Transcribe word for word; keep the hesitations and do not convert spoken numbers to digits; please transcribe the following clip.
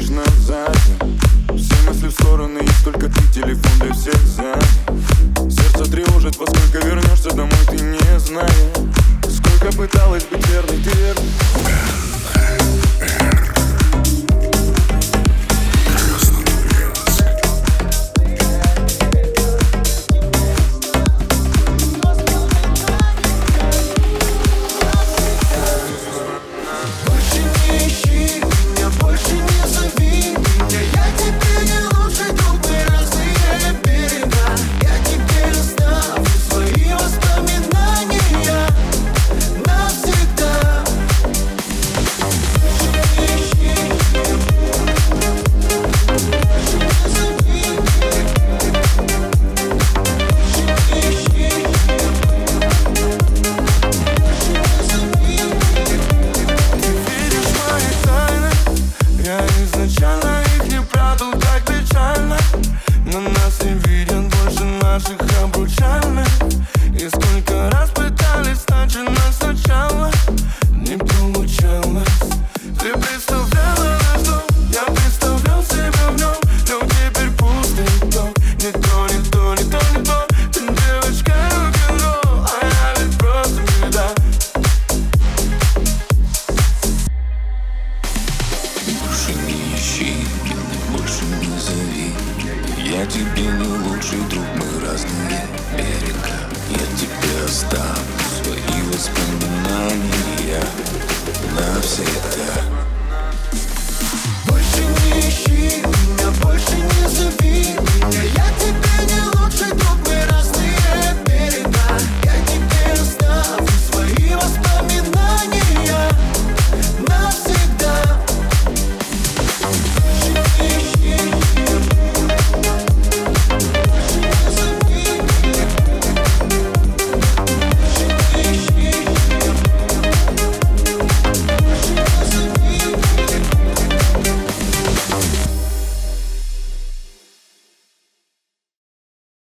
вечно сзади. Все мысли в стороны, есть только ты, телефон для всех сзади. Сердце тревожит, во сколько вернешься домой, ты не знаешь. Сколько пыталась быть верной, ты верной. Изначально их не прятал так печально, но нас не видят больше наших обручальных. И сколько раз пытались начинать сначала, не получалось. Ты представляла наш дом, я представлял себя в нем, но теперь пустый дом. Не то, не то, не то, не то. Ты девочка рок-н-ролл, а я ведь просто беда. Больше не ищи, больше не зови. Я тебе не лучший друг, мы разные берега. Я тебе оставлю свои воспоминания навсегда.